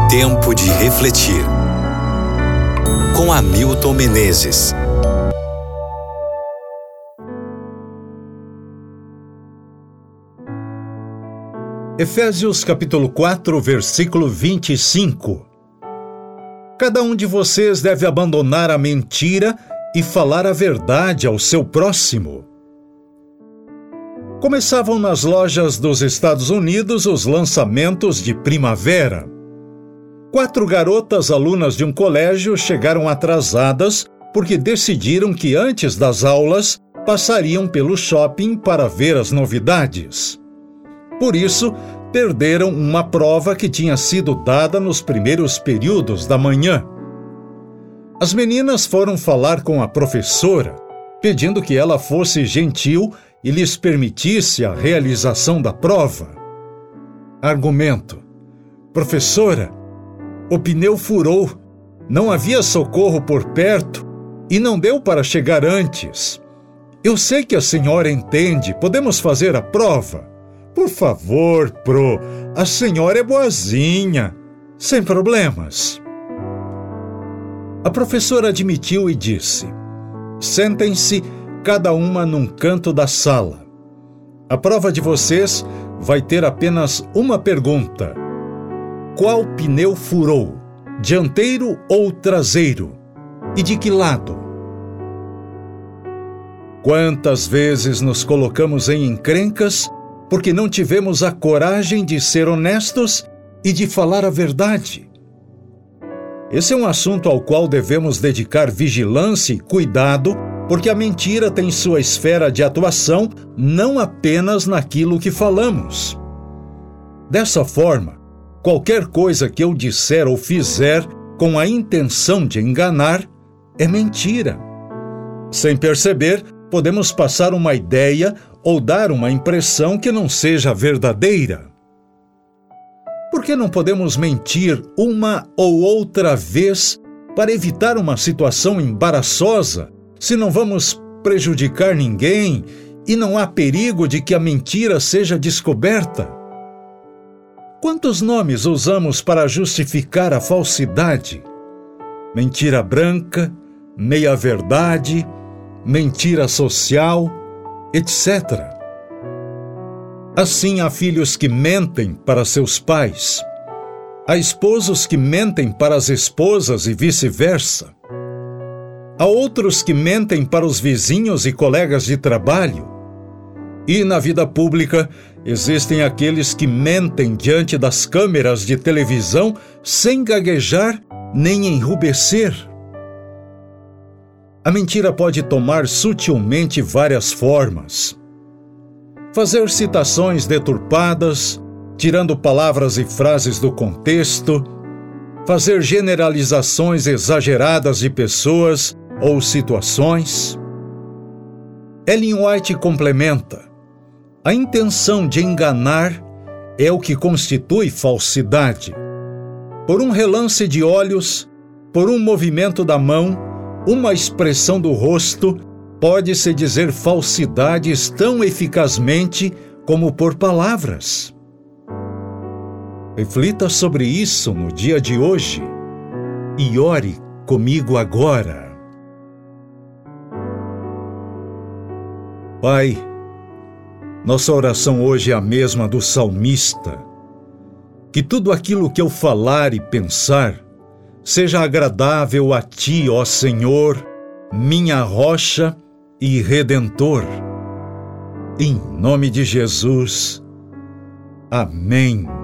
Tempo de refletir. Com Hamilton Menezes. Efésios capítulo 4, versículo 25. Cada um de vocês deve abandonar a mentira e falar a verdade ao seu próximo. Começavam nas lojas dos Estados Unidos os lançamentos de primavera. 4 garotas alunas de um colégio chegaram atrasadas porque decidiram que antes das aulas passariam pelo shopping para ver as novidades. Por isso, perderam uma prova que tinha sido dada nos primeiros períodos da manhã. As meninas foram falar com a professora, pedindo que ela fosse gentil e lhes permitisse a realização da prova. Argumento: professora, o pneu furou, não havia socorro por perto e não deu para chegar antes. Eu sei que a senhora entende, podemos fazer a prova? Por favor, a senhora é boazinha, sem problemas. A professora admitiu e disse: sentem-se cada uma num canto da sala. A prova de vocês vai ter apenas uma pergunta: qual pneu furou, dianteiro ou traseiro? E de que lado? Quantas vezes nos colocamos em encrencas porque não tivemos a coragem de ser honestos e de falar a verdade? Esse é um assunto ao qual devemos dedicar vigilância e cuidado, porque a mentira tem sua esfera de atuação não apenas naquilo que falamos. Dessa forma, qualquer coisa que eu disser ou fizer com a intenção de enganar é mentira. Sem perceber, podemos passar uma ideia ou dar uma impressão que não seja verdadeira. Por que não podemos mentir uma ou outra vez para evitar uma situação embaraçosa, se não vamos prejudicar ninguém e não há perigo de que a mentira seja descoberta? Quantos nomes usamos para justificar a falsidade? Mentira branca, meia-verdade, mentira social, etc. Assim, há filhos que mentem para seus pais, há esposos que mentem para as esposas e vice-versa. Há outros que mentem para os vizinhos e colegas de trabalho. E na vida pública, existem aqueles que mentem diante das câmeras de televisão sem gaguejar nem enrubescer. A mentira pode tomar sutilmente várias formas. Fazer citações deturpadas, tirando palavras e frases do contexto, fazer generalizações exageradas de pessoas ou situações. Ellen White complementa: a intenção de enganar é o que constitui falsidade. Por um relance de olhos, por um movimento da mão, uma expressão do rosto, pode-se dizer falsidades tão eficazmente como por palavras. Reflita sobre isso no dia de hoje e ore comigo agora. Pai, nossa oração hoje é a mesma do salmista. Que tudo aquilo que eu falar e pensar seja agradável a Ti, ó Senhor, minha rocha e Redentor. Em nome de Jesus. Amém.